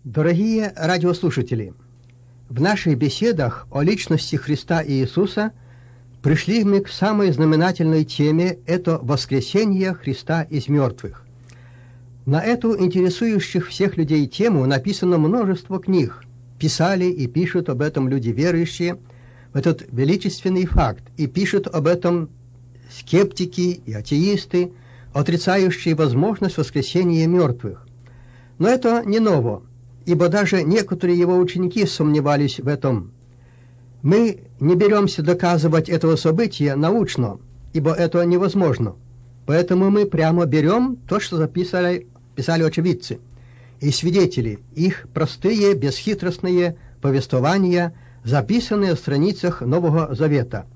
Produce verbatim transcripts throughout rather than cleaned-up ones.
Дорогие радиослушатели, в наших беседах о личности Христа и Иисуса пришли мы к самой знаменательной теме – это воскресение Христа из мертвых. На эту интересующих всех людей тему написано множество книг. Писали и пишут об этом люди верующие в этот величественный факт, и пишут об этом скептики и атеисты, отрицающие возможность воскресения мертвых. Но это не ново, ибо даже некоторые его ученики сомневались в этом. Мы не беремся доказывать этого события научно, ибо это невозможно. Поэтому мы прямо берем то, что записали писали очевидцы и свидетели, их простые, бесхитростные повествования, записанные в страницах Нового Завета.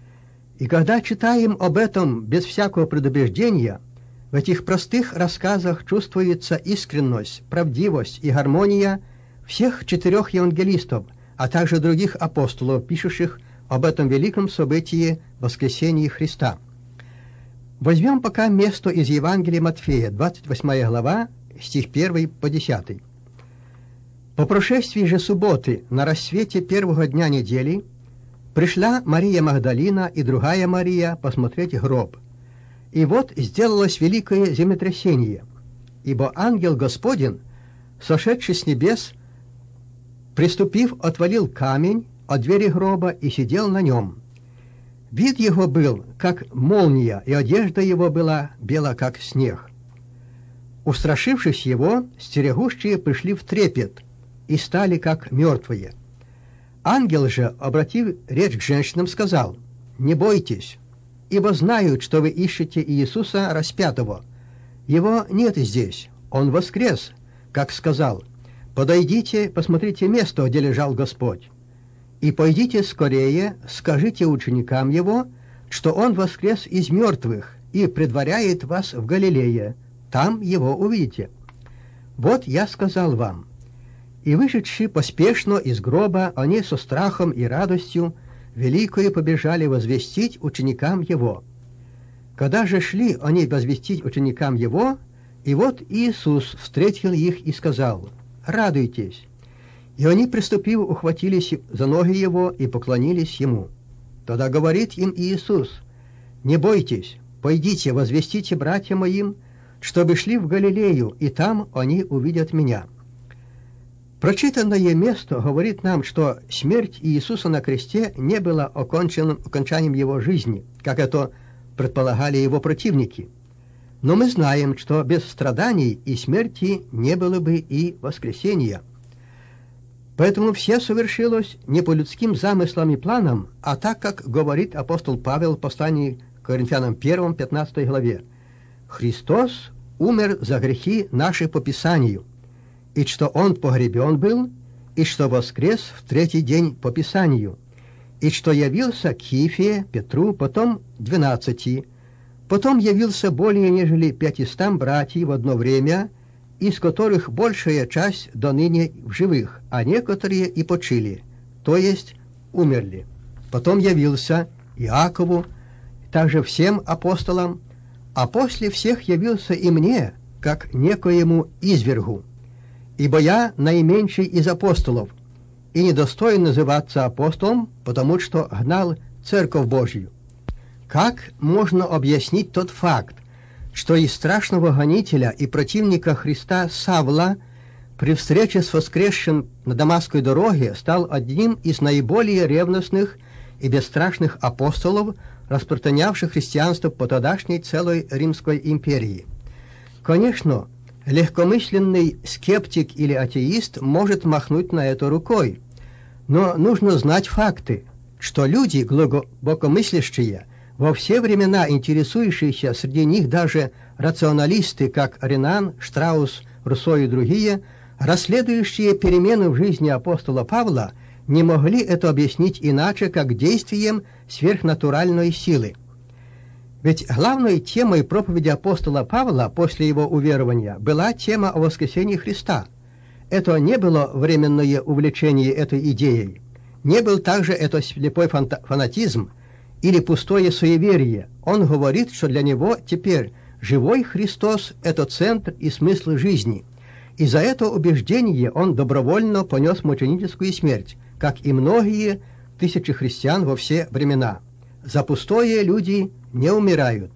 И когда читаем об этом без всякого предубеждения, в этих простых рассказах чувствуется искренность, правдивость и гармония всех четырех евангелистов, а также других апостолов, пишущих об этом великом событии воскресения Христа. Возьмем пока место из Евангелия Матфея, двадцать восьмая глава, стих первый по десятый. «По прошествии же субботы, на рассвете первого дня недели, пришла Мария Магдалина и другая Мария посмотреть гроб. И вот сделалось великое землетрясение, ибо ангел Господень, сошедший с небес, приступив, отвалил камень от двери гроба и сидел на нем. Вид его был, как молния, и одежда его была бела, как снег. Устрашившись его, стерегущие пришли в трепет и стали как мертвые. Ангел же, обратив речь к женщинам, сказал: «Не бойтесь, ибо знают, что вы ищете Иисуса распятого. Его нет здесь, он воскрес, как сказал. Подойдите, посмотрите место, где лежал Господь. И пойдите скорее, скажите ученикам его, что он воскрес из мертвых и предваряет вас в Галилее, там его увидите. Вот я сказал вам». И вышедши поспешно из гроба, они со страхом и радостью великою побежали возвестить ученикам его. Когда же шли они возвестить ученикам его, и вот Иисус встретил их и сказал: «Радуйтесь». И они, приступив, ухватились за ноги его и поклонились ему. Тогда говорит им Иисус: «Не бойтесь, пойдите, возвестите братьям моим, чтобы шли в Галилею, и там они увидят меня». Прочитанное место говорит нам, что смерть Иисуса на кресте не была оконченным, окончанием его жизни, как это предполагали его противники. Но мы знаем, что без страданий и смерти не было бы и воскресения. Поэтому все совершилось не по людским замыслам и планам, а так, как говорит апостол Павел в послании к Коринфянам первой, пятнадцатой главе: «Христос умер за грехи наши по Писанию, и что он погребен был, и что воскрес в третий день по Писанию, и что явился к Кифе, Петру, потом двенадцати, потом явился более нежели пятистам братьев в одно время, из которых большая часть до ныне в живых, а некоторые и почили, то есть умерли. Потом явился Иакову, также всем апостолам, а после всех явился и мне, как некоему извергу. Ибо я наименьший из апостолов, и недостоин называться апостолом, потому что гнал Церковь Божью». Как можно объяснить тот факт, что из страшного гонителя и противника Христа Савла при встрече с воскресшим на Дамасской дороге стал одним из наиболее ревностных и бесстрашных апостолов, распространявших христианство по тогдашней целой Римской империи? Конечно, легкомысленный скептик или атеист может махнуть на это рукой, но нужно знать факты, что люди глубокомыслящие, во все времена интересующиеся, среди них даже рационалисты, как Ренан, Штраус, Руссо и другие, расследующие перемены в жизни апостола Павла, не могли это объяснить иначе, как действием сверхнатуральной силы. Ведь главной темой проповеди апостола Павла после его уверования была тема о воскресении Христа. Это не было временное увлечение этой идеей, не был также это слепой фанатизм или пустое суеверие. Он говорит, что для него теперь живой Христос – это центр и смысл жизни, И за это убеждение он добровольно понес мученическую смерть, как и многие тысячи христиан во все времена. За пустое люди не умирают.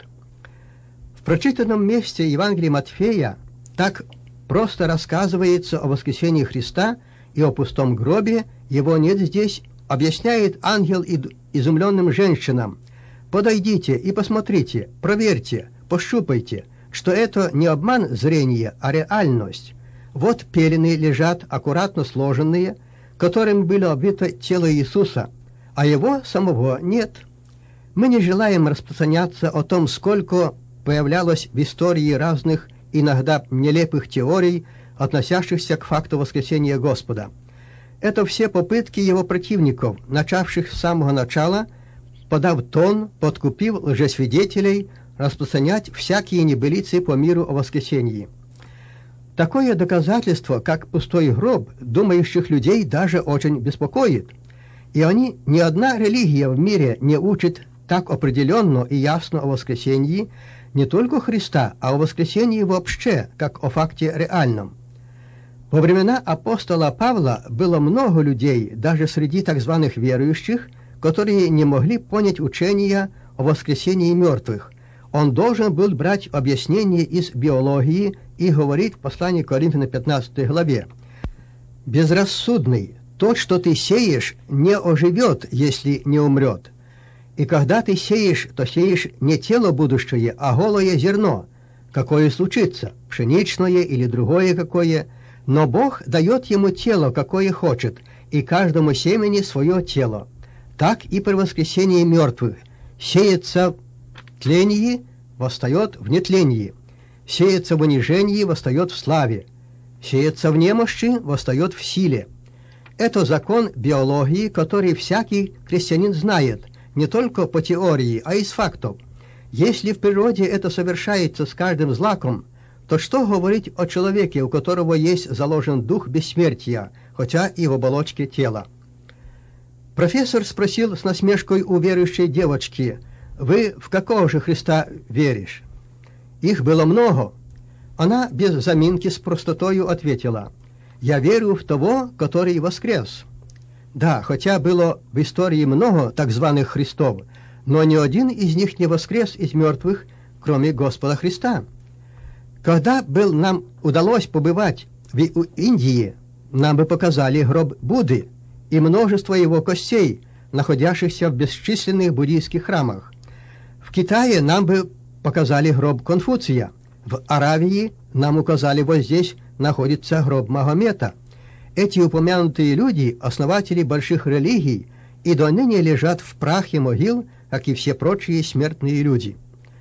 В прочитанном месте Евангелия Матфея так просто рассказывается о воскресении Христа и о пустом гробе, его нет здесь, объясняет ангел изумленным женщинам: «Подойдите и посмотрите, проверьте, пощупайте, что это не обман зрения, а реальность. Вот пелены лежат аккуратно сложенные, которыми было обвито тело Иисуса, а его самого нет». Мы не желаем распространяться о том, сколько появлялось в истории разных, иногда нелепых теорий, относящихся к факту воскресения Господа. Это все попытки его противников, начавших с самого начала, подав тон, подкупив лжесвидетелей, распространять всякие небылицы по миру о воскресении. Такое доказательство, как пустой гроб, думающих людей даже очень беспокоит. И они, ни одна религия в мире не учит так определенно и ясно о воскресении не только Христа, а о воскресении вообще, как о факте реальном. Во времена апостола Павла было много людей, даже среди так званых верующих, которые не могли понять учения о воскресении мертвых. Он должен был брать объяснение из биологии и говорить в послании к Коринфянам пятнадцатой главе: «Безрассудный, тот, что ты сеешь, не оживет, если не умрет. И когда ты сеешь, то сеешь не тело будущее, а голое зерно, какое случится, пшеничное или другое какое, но Бог дает ему тело, какое хочет, и каждому семени свое тело. Так и при воскресении мертвых. Сеется в тлении, восстает в нетлении. Сеется в унижении, восстает в славе. Сеется в немощи, восстает в силе». Это закон биологии, который всякий христианин знает, не только по теории, а из фактов. Если в природе это совершается с каждым злаком, то что говорить о человеке, у которого есть заложен дух бессмертия, хотя и в оболочке тела? Профессор спросил с насмешкой у верующей девочки: «Вы в какого же Христа веришь?» Их было много. Она без заминки с простотою ответила: «Я верю в того, который воскрес». Да, хотя было в истории много так званых Христов, но ни один из них не воскрес из мертвых, кроме Господа Христа. Когда бы нам удалось побывать в Индии, нам бы показали гроб Будды и множество его костей, находящихся в бесчисленных буддийских храмах. В Китае нам бы показали гроб Конфуция. В Аравии нам указали: вот здесь находится гроб Магомета. Эти упомянутые люди – основатели больших религий, и до ныне лежат в прахе могил, как и все прочие смертные люди.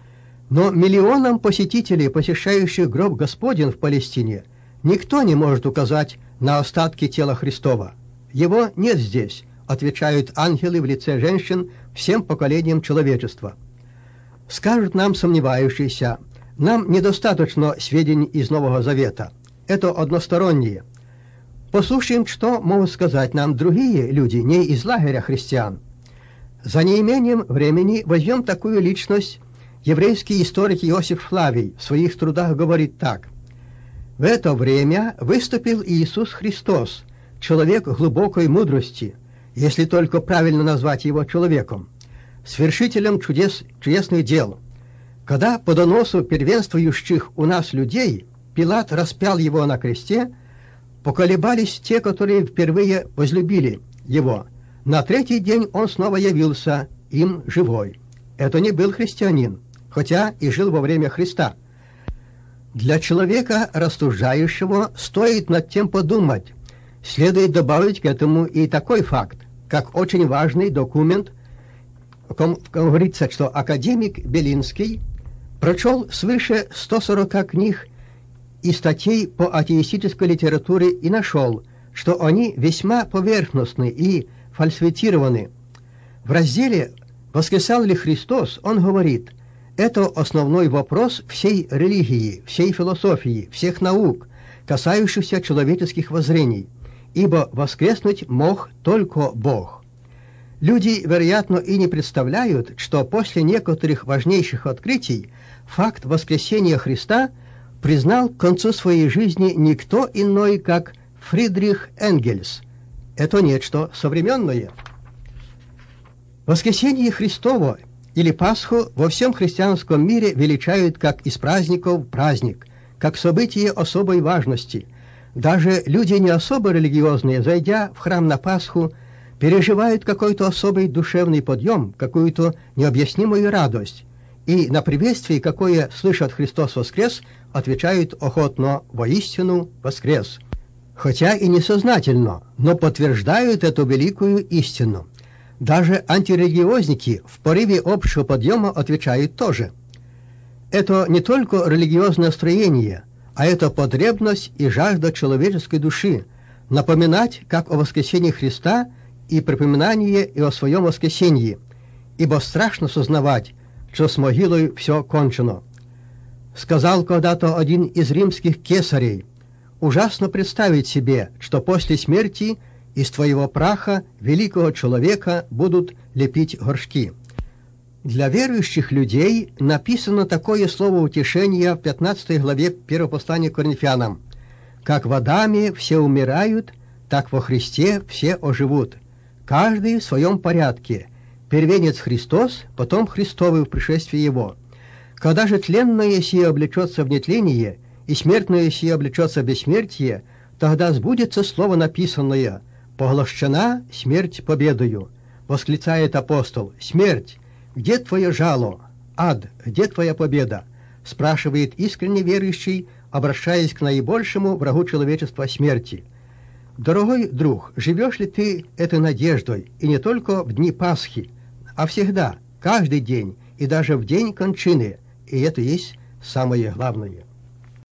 Но миллионам посетителей, посещающих гроб Господень в Палестине, никто не может указать на остатки тела Христова. Его нет здесь, отвечают ангелы в лице женщин всем поколениям человечества. Скажут нам сомневающиеся: нам недостаточно сведений из Нового Завета. Это односторонние. Послушаем, что могут сказать нам другие люди, не из лагеря христиан. За неимением времени возьмем такую личность. Еврейский историк Иосиф Флавий в своих трудах говорит так: «В это время выступил Иисус Христос, человек глубокой мудрости, если только правильно назвать его человеком, свершителем чудес, чудесных дел. Когда по доносу первенствующих у нас людей Пилат распял его на кресте, поколебались те, которые впервые возлюбили его. На третий день он снова явился им живой. Это не был христианин, хотя и жил во время Христа. Для человека, рассуждающего, стоит над тем подумать. Следует добавить к этому и такой факт, как очень важный документ, в котором говорится, что академик Белинский прочел свыше ста сорока книг и статей по атеистической литературе и нашел, что они весьма поверхностны и фальсифицированы. В разделе «Воскресал ли Христос?» он говорит: «Это основной вопрос всей религии, всей философии, всех наук, касающихся человеческих воззрений, ибо воскреснуть мог только Бог». Люди, вероятно, и не представляют, что после некоторых важнейших открытий факт воскресения Христа признал к концу своей жизни никто иной, как Фридрих Энгельс. Это нечто современное. Воскресение Христово или Пасху во всем христианском мире величают как из праздников праздник, как событие особой важности. Даже люди не особо религиозные, зайдя в храм на Пасху, переживают какой-то особый душевный подъем, какую-то необъяснимую радость. И на приветствие, какое слышат «Христос воскрес», отвечают охотно «Воистину воскрес». Хотя и несознательно, но подтверждают эту великую истину. Даже антирелигиозники в порыве общего подъема отвечают тоже. Это не только религиозное строение, а это потребность и жажда человеческой души напоминать как о воскресении Христа и припоминание и о своем воскресении, ибо страшно сознавать, что с могилой все кончено. Сказал когда-то один из римских кесарей: «Ужасно представить себе, что после смерти из твоего праха великого человека будут лепить горшки». Для верующих людей написано такое слово утешения в пятнадцатой главе первого послания к Коринфянам: «Как в Адаме все умирают, так во Христе все оживут, каждый в своем порядке, первенец Христос, потом Христовы в пришествии Его. Когда же тленное сие облечется в нетление, и смертное сие облечется в бессмертие, тогда сбудется слово написанное: поглощена смерть победою». Восклицает апостол: «Смерть, где твое жало? Ад, где твоя победа?» Спрашивает искренне верующий, обращаясь к наибольшему врагу человечества — смерти. Дорогой друг, живешь ли ты этой надеждой, и не только в дни Пасхи, а всегда, каждый день, и даже в день кончины, и это есть самое главное.